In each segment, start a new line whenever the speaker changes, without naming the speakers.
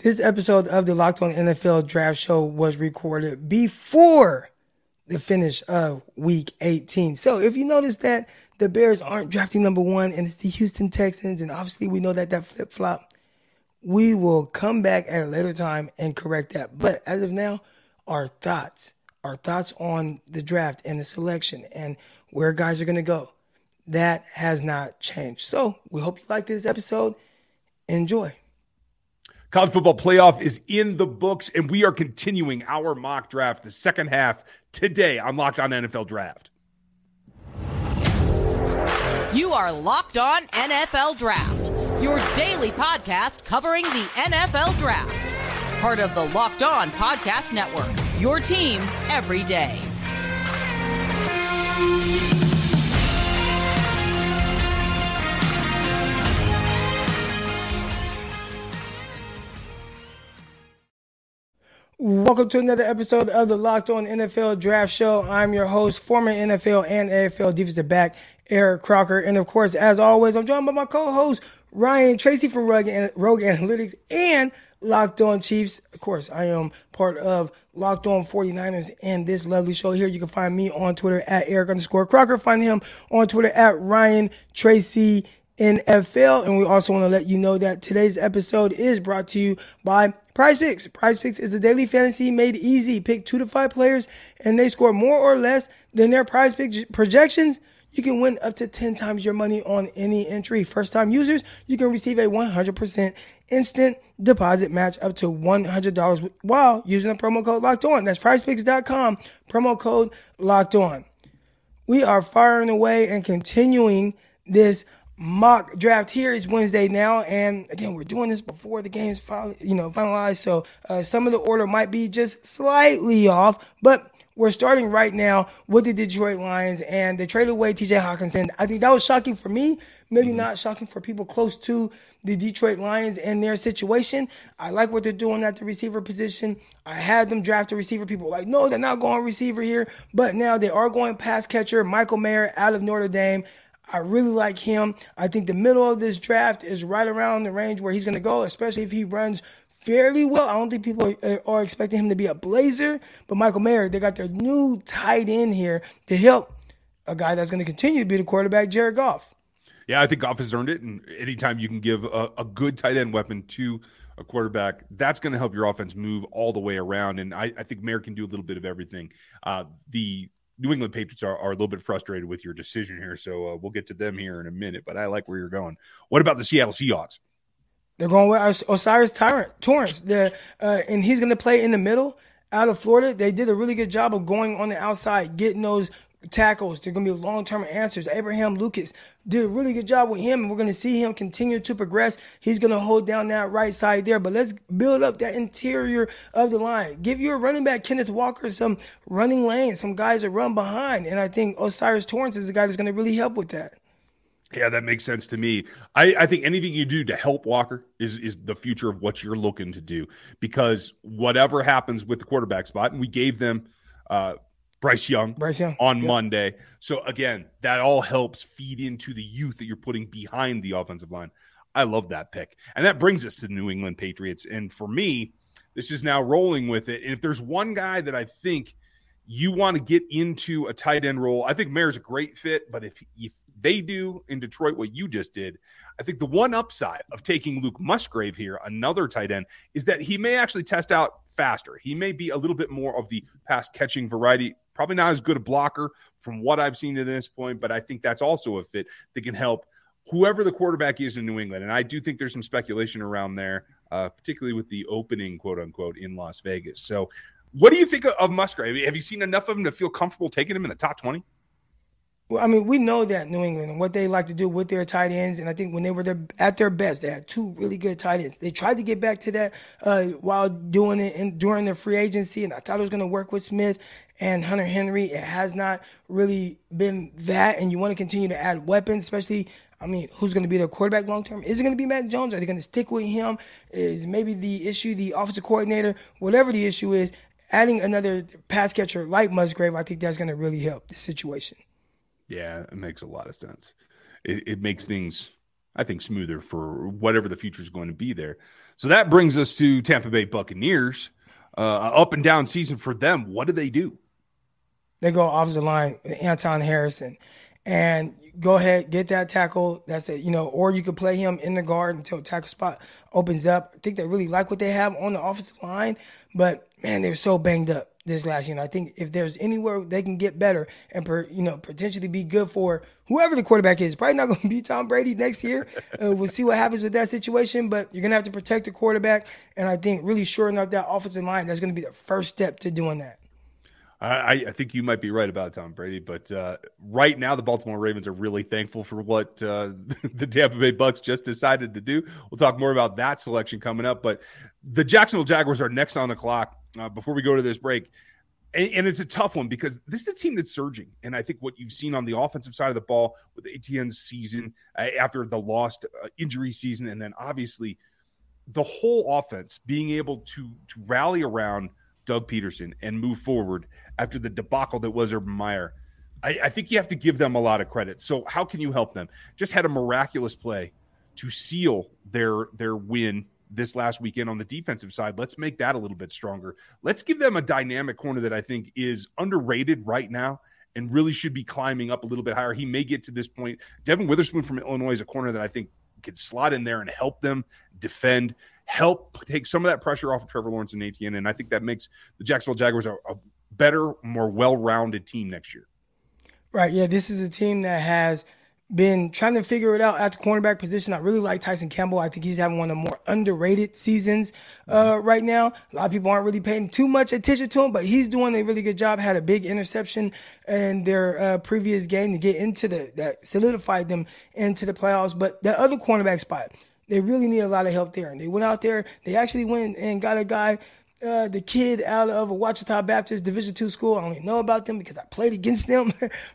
This episode of the Locked On NFL Draft Show was recorded before the finish of Week 18. So if you notice that the Bears aren't drafting number one and it's the Houston Texans, and obviously we know that flip-flop, we will come back at a later time and correct that. But as of now, our thoughts on the draft and the selection and where guys are going to go, that has not changed. So we hope you like this episode. Enjoy.
College football playoff is in the books, and we are continuing our mock draft, the second half, today on Locked On NFL Draft.
You are Locked On NFL Draft, your daily podcast covering the NFL Draft. Part of the Locked On Podcast Network, your team every day.
Welcome to another episode of the Locked On NFL Draft Show. I'm your host, former NFL and AFL defensive back, Eric Crocker. And of course, as always, I'm joined by my co-host, Ryan Tracy from Rogue Analytics and Locked On Chiefs. Of course, I am part of Locked On 49ers and this lovely show here. You can find me on Twitter at Eric_Crocker. Find him on Twitter at Ryan Tracy NFL. And we also want to let you know that today's episode is brought to you by Prize Picks. Prize Picks is a daily fantasy made easy. Pick 2 to 5 players and they score more or less than their Prize Pick projections. You can win up to 10 times your money on any entry. First time users, you can receive a 100% instant deposit match up to $100 while using the promo code Locked On. That's prizepicks.com, promo code Locked On. We are firing away and continuing this mock draft. Here is Wednesday now, and again, we're doing this before the game's finalized, so some of the order might be just slightly off, but we're starting right now with the Detroit Lions, and they traded away TJ Hawkinson. I think that was shocking for me, maybe not shocking for people close to the Detroit Lions and their situation. I like what they're doing at the receiver position. I had them draft a receiver. People were like, no, they're not going receiver here, but now they are going pass catcher, Michael Mayer out of Notre Dame. I really like him. I think the middle of this draft is right around the range where he's going to go, especially if he runs fairly well. I don't think people are expecting him to be a blazer, but Michael Mayer, they got their new tight end here to help a guy that's going to continue to be the quarterback, Jared Goff.
Yeah, I think Goff has earned it, and anytime you can give a good tight end weapon to a quarterback, that's going to help your offense move all the way around, and I think Mayer can do a little bit of everything. The New England Patriots are a little bit frustrated with your decision here, so we'll get to them here in a minute, but I like where you're going. What about the Seattle Seahawks?
They're going with Osiris Torrance, and he's going to play in the middle out of Florida. They did a really good job of going on the outside, getting those tackles. They're going to be long-term answers. Abraham Lucas did a really good job with him, and we're going to see him continue to progress. He's going to hold down that right side there, but let's build up that interior of the line. Give your running back, Kenneth Walker, some running lanes, some guys that run behind, and I think Osiris Torrance is the guy that's going to really help with that.
Yeah, that makes sense to me. I think anything you do to help Walker is the future of what you're looking to do, because whatever happens with the quarterback spot, and we gave them Bryce Young on Monday. So, again, that all helps feed into the youth that you're putting behind the offensive line. I love that pick. And that brings us to the New England Patriots. And for me, this is now rolling with it. And if there's one guy that I think you want to get into a tight end role, I think Mayer's a great fit. But if they do in Detroit what you just did, I think the one upside of taking Luke Musgrave here, another tight end, is that he may actually test out faster. He may be a little bit more of the pass catching variety, probably not as good a blocker from what I've seen to this point, but I think that's also a fit that can help whoever the quarterback is in New England. And I do think there's some speculation around there, particularly with the opening, quote unquote, in Las Vegas. So what do you think of Musgrave? Have you seen enough of him to feel comfortable taking him in the top 20?
Well, I mean, we know that New England and what they like to do with their tight ends, and I think when they were at their best, they had 2 really good tight ends. They tried to get back to that while doing it during their free agency, and I thought it was going to work with Smith and Hunter Henry. It has not really been that, and you want to continue to add weapons, especially, I mean, who's going to be their quarterback long-term? Is it going to be Mac Jones? Are they going to stick with him? Is maybe the issue the offensive coordinator? Whatever the issue is, adding another pass catcher like Musgrave, I think that's going to really help the situation.
Yeah, it makes a lot of sense. It makes things I think, smoother for whatever the future is going to be there. So that brings us to Tampa Bay Buccaneers. Up and down season for them. What do they do?
They go offensive line with Anton Harrison, and go ahead, get that tackle. That's it, or you could play him in the guard until tackle spot opens up. I think they really like what they have on the offensive line, but man, they were so banged up this last year. I think if there's anywhere they can get better and potentially be good for whoever the quarterback is, probably not going to be Tom Brady next year. We'll see what happens with that situation, but you're going to have to protect the quarterback, and I think really shoring up that offensive line, that's going to be the first step to doing that.
I think you might be right about Tom Brady, but right now the Baltimore Ravens are really thankful for what the Tampa Bay Bucs just decided to do. We'll talk more about that selection coming up, but the Jacksonville Jaguars are next on the clock before we go to this break. And it's a tough one because this is a team that's surging. And I think what you've seen on the offensive side of the ball with Etienne's season after the lost injury season, and then obviously the whole offense being able to rally around Doug Peterson and move forward after the debacle that was Urban Meyer. I think you have to give them a lot of credit. So how can you help them? Just had a miraculous play to seal their win this last weekend on the defensive side. Let's make that a little bit stronger. Let's give them a dynamic corner that I think is underrated right now and really should be climbing up a little bit higher. He may get to this point. Devin Witherspoon from Illinois is a corner that I think could slot in there and help them defend, help take some of that pressure off of Trevor Lawrence and Etienne. And I think that makes the Jacksonville Jaguars a better, more well-rounded team next year. Right.
Yeah, this is a team that has been trying to figure it out at the cornerback position. I really like Tyson Campbell. I think he's having one of the more underrated seasons right now. A lot of people aren't really paying too much attention to him, but he's doing a really good job. Had a big interception in their previous game to get into that solidified them into the playoffs. But that other cornerback spot, they really need a lot of help there. And they went out there. They actually went and got a guy, the kid out of a Ouachita Baptist Division II school. I only know about them because I played against them.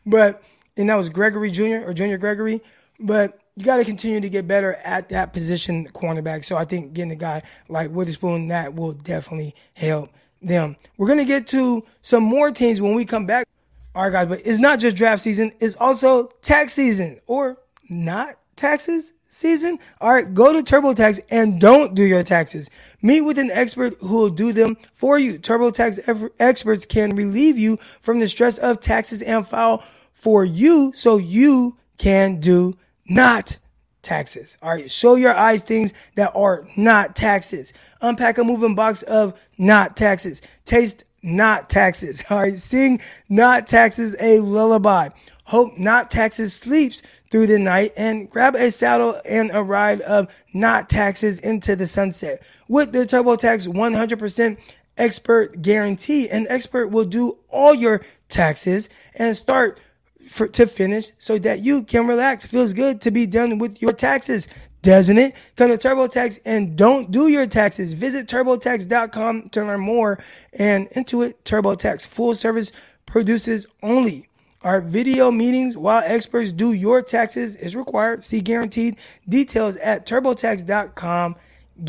And that was Gregory Jr. or Junior Gregory. But you got to continue to get better at that position, cornerback. So I think getting a guy like Witherspoon, that will definitely help them. We're going to get to some more teams when we come back. All right, guys, but it's not just draft season. It's also tax season, or not taxes season. All right, go to TurboTax and don't do your taxes. Meet with an expert who will do them for you. TurboTax experts can relieve you from the stress of taxes and file for you so you can do not taxes. All right, show your eyes things that are not taxes. Unpack a moving box of not taxes. Taste not taxes. All right, sing not taxes a lullaby. Hope not taxes sleeps through the night, and grab a saddle and a ride of not taxes into the sunset. With the TurboTax 100% expert guarantee, an expert will do all your taxes and start to finish so that you can relax. Feels good to be done with your taxes, doesn't it? Come to TurboTax and don't do your taxes. Visit TurboTax.com to learn more. And Intuit TurboTax, full service produces only. Our video meetings while experts do your taxes is required. See guaranteed details at TurboTax.com.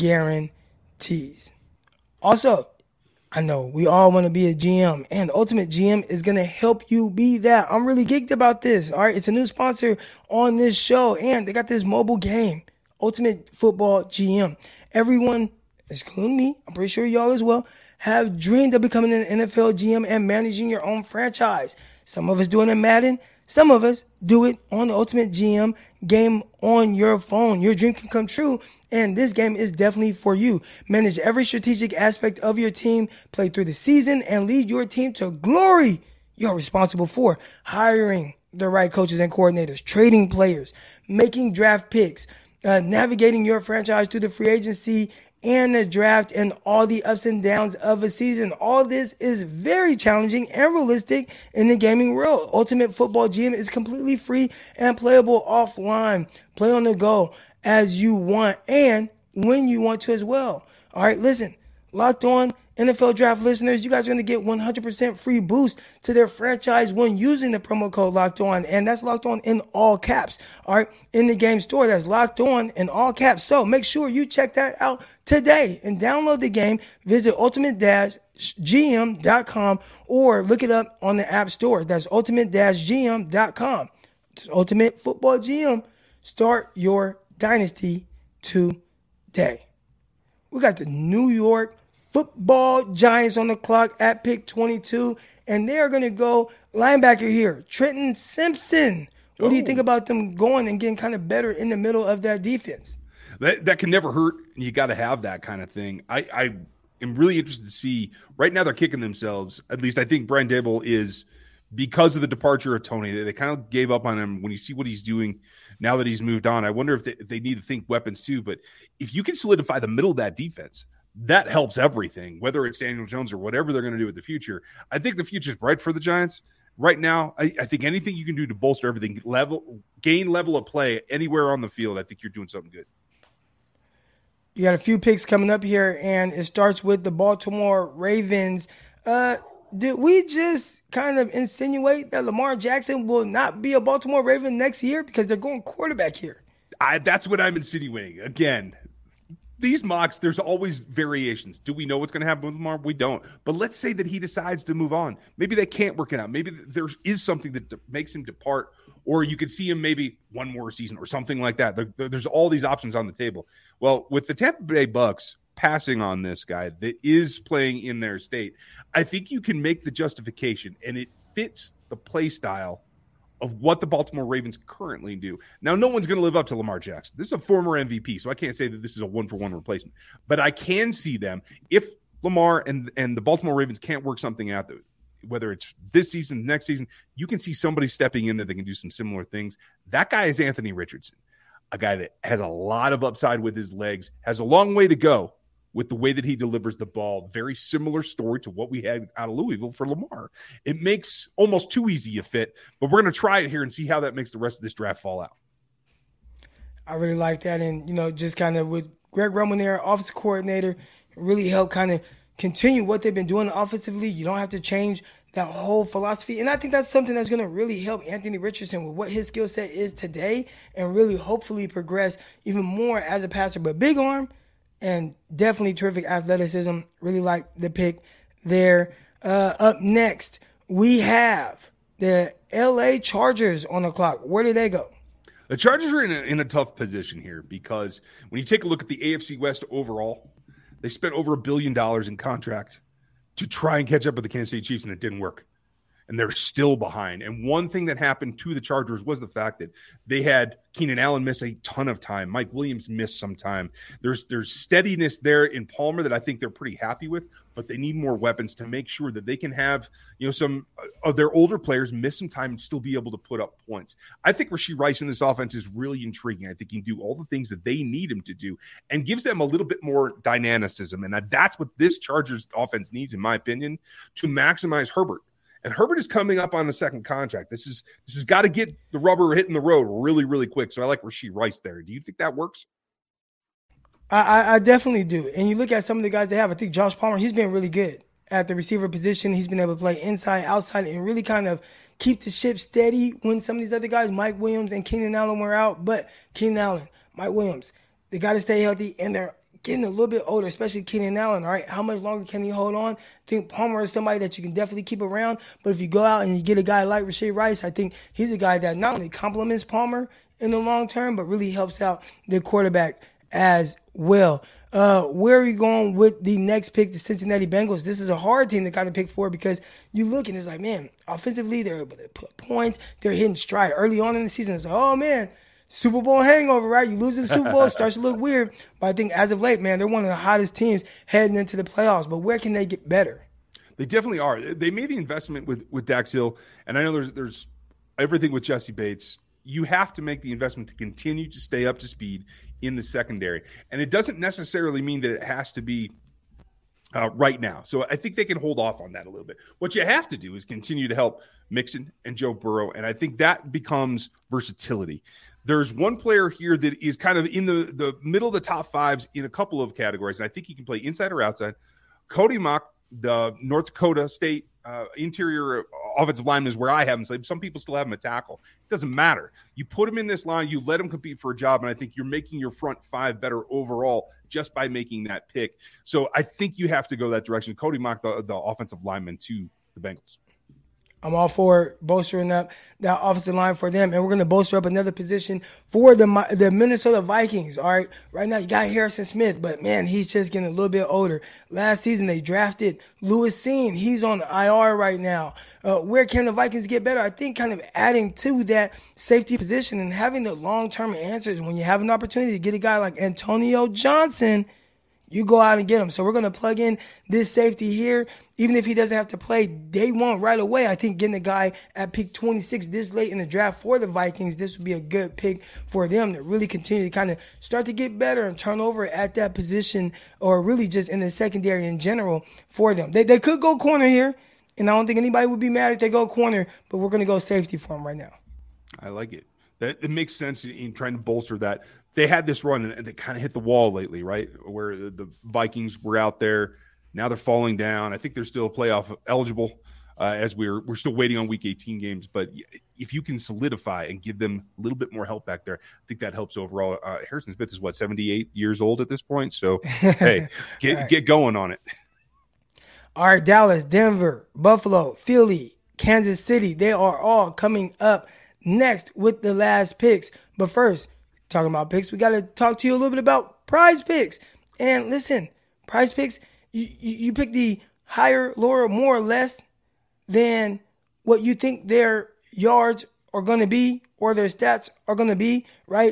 Guarantees. Also, I know we all want to be a GM, and Ultimate GM is going to help you be that. I'm really geeked about this. All right. It's a new sponsor on this show, and they got this mobile game, Ultimate Football GM. Everyone, including me, I'm pretty sure y'all as well, have dreamed of becoming an NFL GM and managing your own franchise. Some of us do it in Madden. Some of us do it on the Ultimate GM game on your phone. Your dream can come true, and this game is definitely for you. Manage every strategic aspect of your team, play through the season, and lead your team to glory. You're responsible for hiring the right coaches and coordinators, trading players, making draft picks, navigating your franchise through the free agency and the draft and all the ups and downs of a season. All this is very challenging and realistic in the gaming world. Ultimate Football GM is completely free and playable offline. Play on the go as you want and when you want to as well. All right, listen, Locked On NFL Draft listeners, you guys are going to get 100% free boost to their franchise when using the promo code Locked On, and that's Locked On in all caps. All right, in the game store, that's Locked On in all caps. So make sure you check that out today and download the game. Visit ultimate-gm.com or look it up on the App Store. That's ultimate-gm.com. It's Ultimate Football GM. Start your dynasty today. We got the New York Football Giants on the clock at pick 22, and they are going to go linebacker here, Trenton Simpson. What do you think about them going and getting kind of better in the middle of that defense?
That can never hurt. You got to have that kind of thing. I am really interested to see. Right now they're kicking themselves. At least I think Brian Daboll is, because of the departure of Tony. They kind of gave up on him when you see what he's doing now that he's moved on. I wonder if they need to think weapons too. But if you can solidify the middle of that defense, that helps everything, whether it's Daniel Jones or whatever they're going to do in the future. I think the future is bright for the Giants. Right now, I think anything you can do to bolster everything, gain level of play anywhere on the field, I think you're doing something good.
You got a few picks coming up here, and it starts with the Baltimore Ravens. Did we just kind of insinuate that Lamar Jackson will not be a Baltimore Raven next year because they're going quarterback here?
That's what I'm insinuating. Again, these mocks, there's always variations. Do we know what's going to happen with Lamar? We don't. But let's say that he decides to move on. Maybe they can't work it out. Maybe there is something that makes him depart, or you could see him maybe one more season or something like that. There's all these options on the table. Well, with the Tampa Bay Bucks passing on this guy that is playing in their state, I think you can make the justification, and it fits the play style of what the Baltimore Ravens currently do. Now, no one's going to live up to Lamar Jackson. This is a former MVP, so I can't say that this is a one-for-one replacement. But I can see them, if Lamar and the Baltimore Ravens can't work something out, whether it's this season, next season, you can see somebody stepping in that they can do some similar things. That guy is Anthony Richardson, a guy that has a lot of upside with his legs, has a long way to go with the way that he delivers the ball. Very similar story to what we had out of Louisville for Lamar. It makes almost too easy a fit, but we're going to try it here and see how that makes the rest of this draft fall out.
I really like that. And, just kind of with Greg Roman there, offensive coordinator, really helped kind of continue what they've been doing offensively. You don't have to change that whole philosophy. And I think that's something that's going to really help Anthony Richardson with what his skill set is today and really hopefully progress even more as a passer. But big arm, and definitely terrific athleticism. Really like the pick there. Up next, we have the LA Chargers on the clock. Where do they go?
The Chargers are in a tough position here because when you take a look at the AFC West overall, they spent over $1 billion in contract to try and catch up with the Kansas City Chiefs, and it didn't work. And they're still behind. And one thing that happened to the Chargers was the fact that they had Keenan Allen miss a ton of time. Mike Williams missed some time. There's steadiness there in Palmer that I think they're pretty happy with, but they need more weapons to make sure that they can have, some of their older players miss some time and still be able to put up points. I think Rashee Rice in this offense is really intriguing. I think he can do all the things that they need him to do and gives them a little bit more dynamicism. And that's what this Chargers offense needs, in my opinion, to maximize Herbert. And Herbert is coming up on the second contract. This has got to get the rubber hitting the road really, really quick. So I like Rashee Rice there. Do you think that works?
I definitely do. And you look at some of the guys they have. I think Josh Palmer, he's been really good at the receiver position. He's been able to play inside, outside, and really kind of keep the ship steady when some of these other guys, Mike Williams and Keenan Allen, were out. But Keenan Allen, Mike Williams, they got to stay healthy, and they're getting a little bit older, especially Keenan Allen, all right? How much longer can he hold on? I think Palmer is somebody that you can definitely keep around, but if you go out and you get a guy like Rashee Rice, I think he's a guy that not only complements Palmer in the long term, but really helps out the quarterback as well. Where are you going with the next pick, the Cincinnati Bengals? This is a hard team to kind of pick for because you look and it's like, man, offensively, they're able to put points. They're hitting stride early on in the season. It's like, oh, man, Super Bowl hangover, right? You lose in the Super Bowl, it starts to look weird. But I think as of late, man, they're one of the hottest teams heading into the playoffs. But where can they get better?
They definitely are. They made the investment with Dax Hill, and I know there's everything with Jesse Bates. You have to make the investment to continue to stay up to speed in the secondary. And it doesn't necessarily mean that it has to be right now. So I think they can hold off on that a little bit. What you have to do is continue to help Mixon and Joe Burrow, and I think that becomes versatility. There's one player here that is kind of in the middle of the top fives in a couple of categories, and I think he can play inside or outside. Cody Mock, the North Dakota State interior offensive lineman, is where I have him. So some people still have him at tackle. It doesn't matter. You put him in this line, you let him compete for a job, and I think you're making your front five better overall just by making that pick. So I think you have to go that direction. Cody Mock, the offensive lineman to the Bengals.
I'm all for bolstering up that offensive line for them, and we're going to bolster up another position for the Minnesota Vikings. All right, right now you got Harrison Smith, but man, he's just getting a little bit older. Last season they drafted Lewis Cine. He's on IR right now. Where can the Vikings get better? I think kind of adding to that safety position and having the long-term answers. When you have an opportunity to get a guy like Antonio Johnson, you go out and get him. So we're going to plug in this safety here. Even if he doesn't have to play day one right away, I think getting a guy at pick 26 this late in the draft for the Vikings, this would be a good pick for them to really continue to kind of start to get better and turn over at that position, or really just in the secondary in general for them. They could go corner here, and I don't think anybody would be mad if they go corner, but we're going to go safety for them right now.
I like it. It makes sense in trying to bolster that. They had this run and they kind of hit the wall lately, right? Where the Vikings were out there. Now they're falling down. I think they're still playoff eligible as we're still waiting on Week 18 games. But if you can solidify and give them a little bit more help back there, I think that helps overall. Harrison Smith is, 78 years old at this point? So, hey, get going on it.
All right, Dallas, Denver, Buffalo, Philly, Kansas City, they are all coming up next with the last picks. But first, talking about picks, we got to talk to you a little bit about Prize Picks. And listen, Prize Picks, you pick the higher, lower, more or less than what you think their yards are going to be or their stats are going to be, right?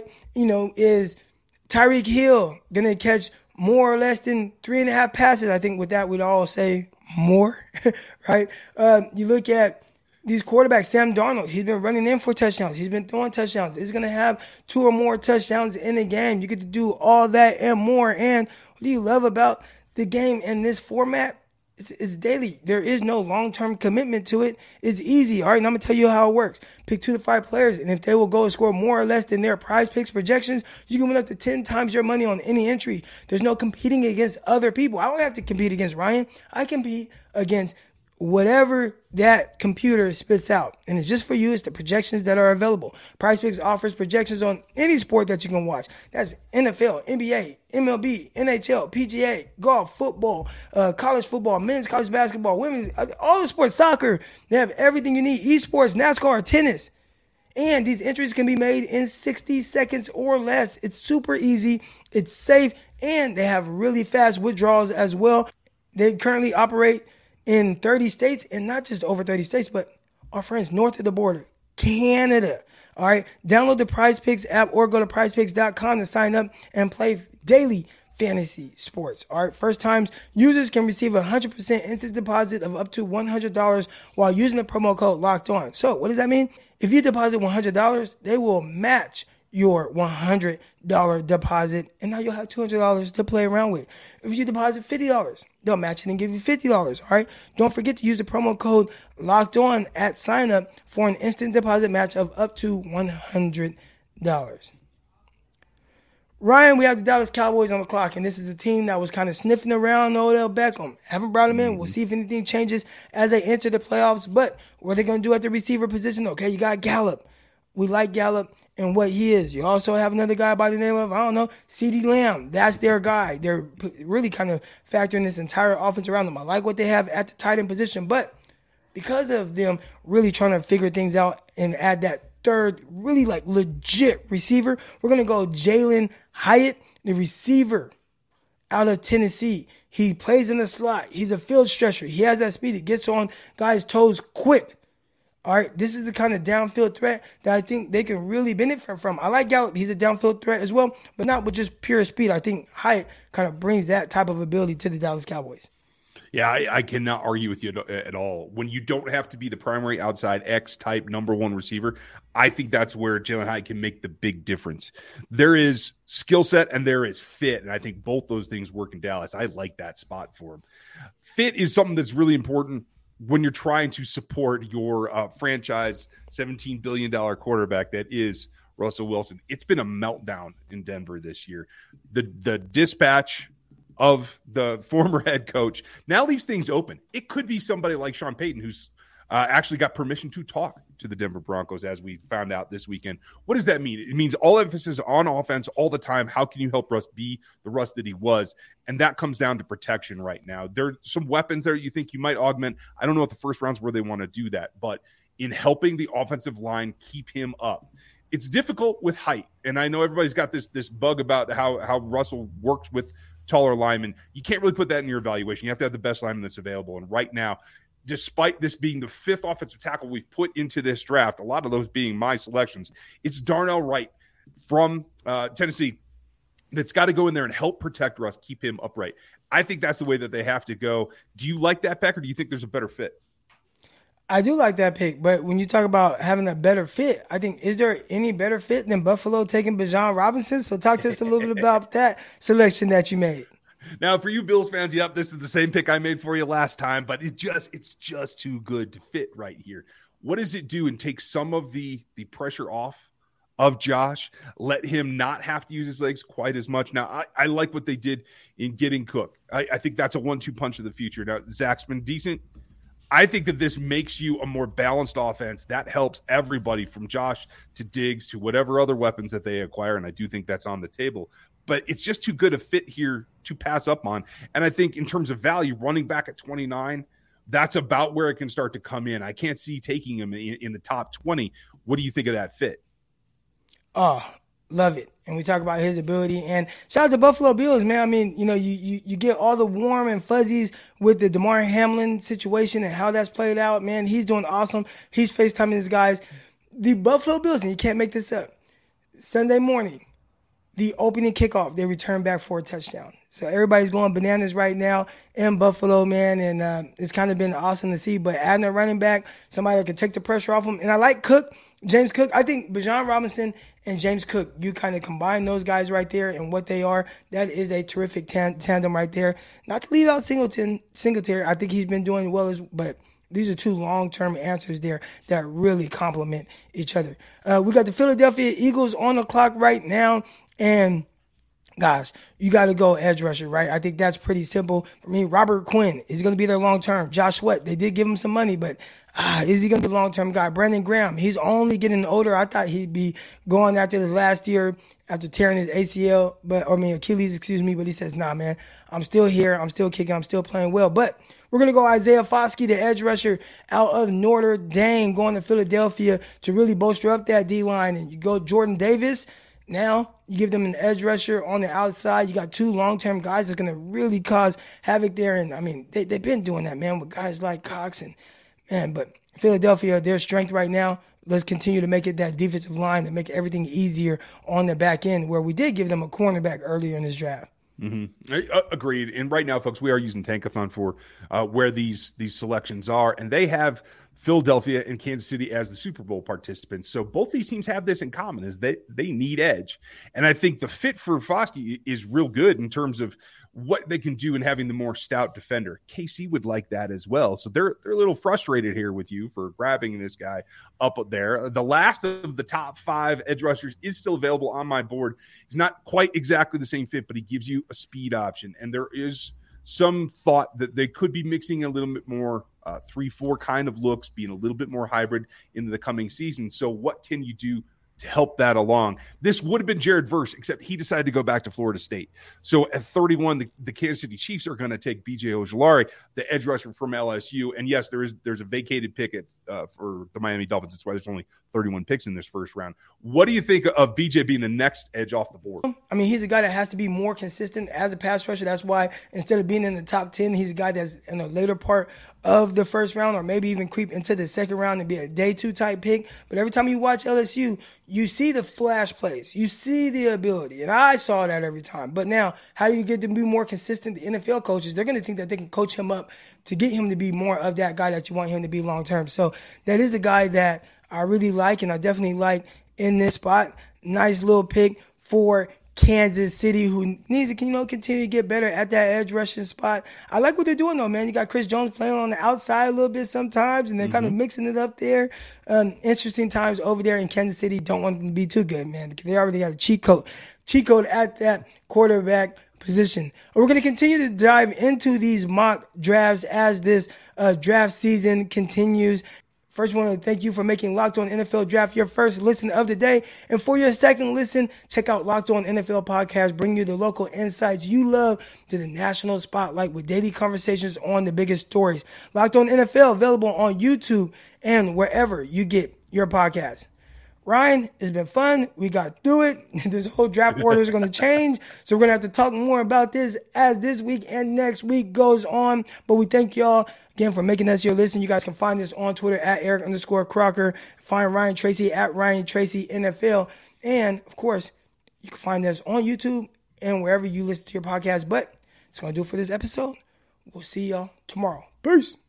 Is Tyreek Hill going to catch more or less than 3.5 passes? I think with that, we'd all say more, right? You look at these quarterbacks, Sam Darnold, he's been running in for touchdowns. He's been throwing touchdowns. He's going to have 2 or more touchdowns in a game. You get to do all that and more. And what do you love about the game in this format? It's daily. There is no long-term commitment to it. It's easy. All right, and I'm going to tell you how it works. Pick 2 to 5 players, and if they will go and score more or less than their Prize Picks projections, you can win up to 10 times your money on any entry. There's no competing against other people. I don't have to compete against Ryan. I compete against whatever that computer spits out. And it's just for you. It's the projections that are available. Prize Picks offers projections on any sport that you can watch. That's NFL, NBA, MLB, NHL, PGA, golf, football, college football, men's college basketball, women's, all the sports, soccer. They have everything you need. Esports, NASCAR, tennis. And these entries can be made in 60 seconds or less. It's super easy. It's safe. And they have really fast withdrawals as well. They currently operate in 30 states, and not just over 30 states, but our friends north of the border, Canada. All right, download the Prize Picks app or go to prizepicks.com to sign up and play daily fantasy sports. All right, first time users can receive a 100% instant deposit of up to $100 while using the promo code Locked On. So what does that mean? If you deposit $100, they will match your $100 deposit, and now you'll have $200 to play around with. If you deposit $50, they'll match it and give you $50, all right? Don't forget to use the promo code Locked On at sign up for an instant deposit match of up to $100. Ryan, we have the Dallas Cowboys on the clock, and this is a team that was kind of sniffing around Odell Beckham. Haven't brought him in. We'll see if anything changes as they enter the playoffs, but what are they going to do at the receiver position? Okay, you got Gallup. We like Gallup and what he is. You also have another guy by the name of, CeeDee Lamb. That's their guy. They're really kind of factoring this entire offense around them. I like what they have at the tight end position, but because of them really trying to figure things out and add that third really legit receiver, we're going to go Jalen Hyatt, the receiver out of Tennessee. He plays in the slot. He's a field stretcher. He has that speed. He gets on guys' toes quick. All right, this is the kind of downfield threat that I think they can really benefit from. I like Gallup. He's a downfield threat as well, but not with just pure speed. I think Hyatt kind of brings that type of ability to the Dallas Cowboys.
Yeah, I cannot argue with you at all. When you don't have to be the primary outside X-type number one receiver, I think that's where Jalen Hyatt can make the big difference. There is skill set and there is fit, and I think both those things work in Dallas. I like that spot for him. Fit is something that's really important when you're trying to support your franchise $17 billion quarterback that is Russell Wilson. It's been a meltdown in Denver this year. The dispatch of the former head coach now leaves things open. It could be somebody like Sean Payton, who's actually got permission to talk to the Denver Broncos, as we found out this weekend. What does that mean? It means all emphasis on offense all the time. How can you help Russ be the Russ that he was? And that comes down to protection right now. There are some weapons there you think you might augment. I don't know if the first round's where they want to do that, but in helping the offensive line keep him up. It's difficult with height, and I know everybody's got this bug about how Russell works with taller linemen. You can't really put that in your evaluation. You have to have the best lineman that's available, and right now, despite this being the 5th offensive tackle we've put into this draft, a lot of those being my selections, it's Darnell Wright from Tennessee that's got to go in there and help protect Russ, keep him upright. I think that's the way that they have to go. Do you like that pick, or do you think there's a better fit?
I do like that pick, but when you talk about having a better fit, I think, is there any better fit than Buffalo taking Bijan Robinson? So talk to us a little bit about that selection that you made.
Now, for you Bills fans, yep, this is the same pick I made for you last time, but it's just too good to fit right here. What does it do and take some of the pressure off of Josh, let him not have to use his legs quite as much? Now, I like what they did in getting Cook. I think that's a 1-2 punch of the future. Now, Zach's been decent. I think that this makes you a more balanced offense. That helps everybody from Josh to Diggs to whatever other weapons that they acquire, and I do think that's on the table. But it's just too good a fit here to pass up on. And I think in terms of value, running back at 29, that's about where it can start to come in. I can't see taking him in the top 20. What do you think of that fit?
Oh, love it. And we talk about his ability. And shout out to Buffalo Bills, man. I mean, you get all the warm and fuzzies with the DeMar Hamlin situation and how that's played out. Man, he's doing awesome. He's FaceTiming his guys. The Buffalo Bills, and you can't make this up, Sunday morning, the opening kickoff, they return back for a touchdown. So everybody's going bananas right now in Buffalo, man, and it's kind of been awesome to see. But adding a running back, somebody that can take the pressure off him. And I like Cook, James Cook. I think Bijan Robinson and James Cook, you kind of combine those guys right there and what they are. That is a terrific tandem right there. Not to leave out Singletary. I think he's been doing well, but these are two long-term answers there that really complement each other. We got the Philadelphia Eagles on the clock right now. And, guys, you got to go edge rusher, right? I think that's pretty simple. For me, Robert Quinn is going to be their long-term. Josh Sweat, they did give him some money, but is he going to be a long-term guy? Brandon Graham, he's only getting older. I thought he'd be going after the last year after tearing his Achilles, but he says, nah, man, I'm still here. I'm still kicking. I'm still playing well. But we're going to go Isaiah Foskey, the edge rusher out of Notre Dame, going to Philadelphia to really bolster up that D-line. And you go Jordan Davis. Now you give them an edge rusher on the outside. You got two long-term guys that's going to really cause havoc there. And, I mean, they've been doing that, man, with guys like Cox. But Philadelphia, their strength right now, let's continue to make it that defensive line to make everything easier on the back end, where we did give them a cornerback earlier in this draft.
Mm-hmm. Agreed. And right now, folks, we are using Tankathon for where these selections are, and they have Philadelphia and Kansas City as the Super Bowl participants. So both these teams have this in common, is they need edge. And I think the fit for Foskey is real good in terms of what they can do in having the more stout defender. KC would like that as well. So they're a little frustrated here with you for grabbing this guy up there. The last of the top 5 edge rushers is still available on my board. He's not quite exactly the same fit, but he gives you a speed option. And there is some thought that they could be mixing a little bit more 3-4 kind of looks, being a little bit more hybrid in the coming season. So what can you do to help that along? This would have been Jared Verse, except he decided to go back to Florida State. So at 31, the Kansas City Chiefs are going to take B.J. Ojulari, the edge rusher from LSU. And yes, there's a vacated pick for the Miami Dolphins. That's why there's only 31 picks in this first round. What do you think of B.J. being the next edge off the board?
I mean, he's a guy that has to be more consistent as a pass rusher. That's why instead of being in the top 10, he's a guy that's in the later part of the first round, or maybe even creep into the second round and be a day 2 type pick. But every time you watch LSU, you see the flash plays. You see the ability. And I saw that every time. But now, how do you get to be more consistent? The NFL coaches, they're going to think that they can coach him up to get him to be more of that guy that you want him to be long term. So that is a guy that I really like, and I definitely like in this spot. Nice little pick for Kansas City, who needs to continue to get better at that edge rushing spot. I like what they're doing, though, man. You got Chris Jones playing on the outside a little bit sometimes, and they're kind of mixing it up there. Interesting times over there in Kansas City. Don't want them to be too good, man. They already got a cheat code at that quarterback position. We're going to continue to dive into these mock drafts as this draft season continues. First, I want to thank you for making Locked On NFL Draft your first listen of the day. And for your second listen, check out Locked On NFL Podcast, bring you the local insights you love to the national spotlight with daily conversations on the biggest stories. Locked On NFL, available on YouTube and wherever you get your podcasts. Ryan, it's been fun. We got through it. This whole draft order is going to change. So we're going to have to talk more about this as this week and next week goes on. But we thank y'all again for making us your listen. You guys can find us on Twitter at Eric_Crocker. Find Ryan Tracy at Ryan Tracy NFL. And of course, you can find us on YouTube and wherever you listen to your podcast. But it's going to do it for this episode. We'll see y'all tomorrow. Peace.